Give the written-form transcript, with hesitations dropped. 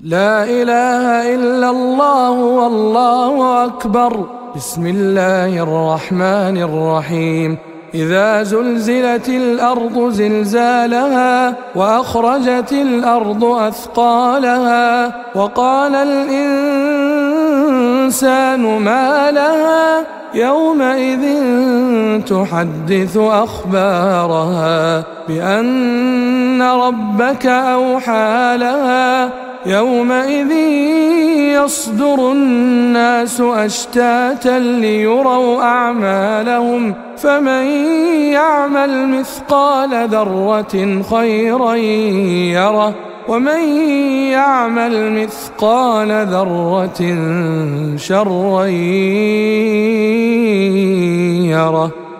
لا إله إلا الله والله أكبر. بسم الله الرحمن الرحيم. إذا زلزلت الأرض زلزالها وأخرجت الأرض أثقالها وقال الإنسان ما لها يومئذ تحدث أخبارها بأن ربك أوحى لها يومئذ يصدر الناس أشتاتا ليروا أعمالهم فمن يعمل مثقال ذرة خيرا يره ومن يعمل مثقال ذرة شرا يره.